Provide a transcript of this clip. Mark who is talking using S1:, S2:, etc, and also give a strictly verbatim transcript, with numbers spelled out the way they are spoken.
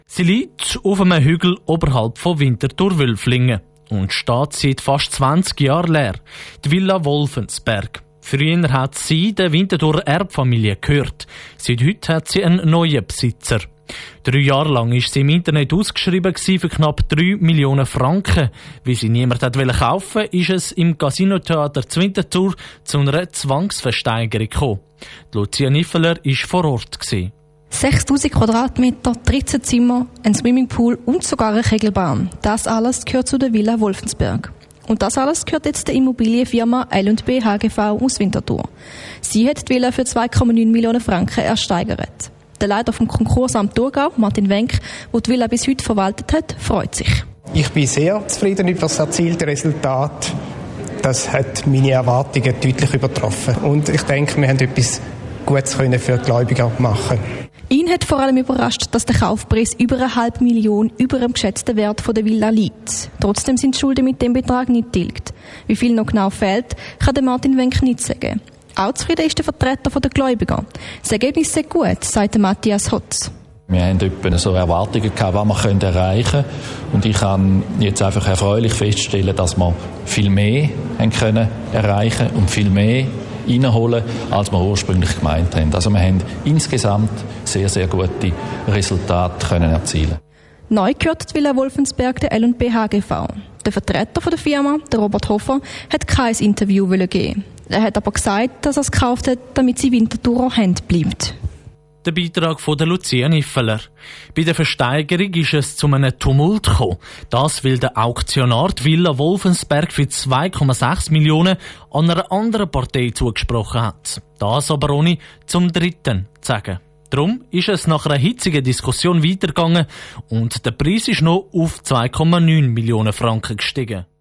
S1: Sie liegt auf einem Hügel oberhalb von Winterthur-Wülflingen und steht seit fast zwanzig Jahren leer. Die Villa Wolfensberg. Früher hat sie der Winterthurer Erbfamilie gehört. Seit heute hat sie einen neuen Besitzer. Drei Jahre lang war sie im Internet ausgeschrieben für knapp drei Millionen Franken. Wie sie niemand hat kaufen wollte, ist es im Casino-Theater zu Winterthur zu einer Zwangsversteigerung gekommen. Lucia Niffeler war vor Ort.
S2: sechstausend Quadratmeter, dreizehn Zimmer, ein Swimmingpool und sogar eine Kegelbahn. Das alles gehört zu der Villa Wolfensberg. Und das alles gehört jetzt der Immobilienfirma L und B H G V aus Winterthur. Sie hat die Villa für zwei Komma neun Millionen Franken ersteigert. Der Leiter vom Konkursamt Thurgau, Martin Wenk, der die Villa bis heute verwaltet hat, freut sich.
S3: Ich bin sehr zufrieden über das erzielte Resultat. Das hat meine Erwartungen deutlich übertroffen. Und ich denke, wir haben etwas Gutes für die Gläubiger machen.
S2: Ihn hat vor allem überrascht, dass der Kaufpreis über eine halbe Million über dem geschätzten Wert der Villa liegt. Trotzdem sind die Schulden mit dem Betrag nicht tilgt. Wie viel noch genau fehlt, kann der Martin Wenk nicht sagen. Auch zufrieden ist der Vertreter der Gläubiger. Das Ergebnis sei gut, sagt Matthias Hotz.
S4: Wir haben etwa so Erwartungen gehabt, was wir erreichen können. Und ich kann jetzt einfach erfreulich feststellen, dass wir viel mehr haben können erreichen und viel mehr reinholen, als wir ursprünglich gemeint haben. Also wir haben insgesamt sehr, sehr gute Resultate können erzielen.
S2: Neu gehört die Villa Wolfensberg der L und B H G V. Der Vertreter der Firma, der Robert Hofer, hat kein Interview geben. Er hat aber gesagt, dass er es gekauft hat, damit sie Winterthurer Hand bleibt.
S1: Der Beitrag von der Lucia Niffeler. Bei der Versteigerung ist es zu einem Tumult gekommen. Das, weil der Auktionar die Villa Wolfensberg für zwei Komma sechs Millionen an einer anderen Partei zugesprochen hat. Das aber ohne zum Dritten zu sagen. Darum ist es nach einer hitzigen Diskussion weitergegangen und der Preis ist noch auf zwei Komma neun Millionen Franken gestiegen.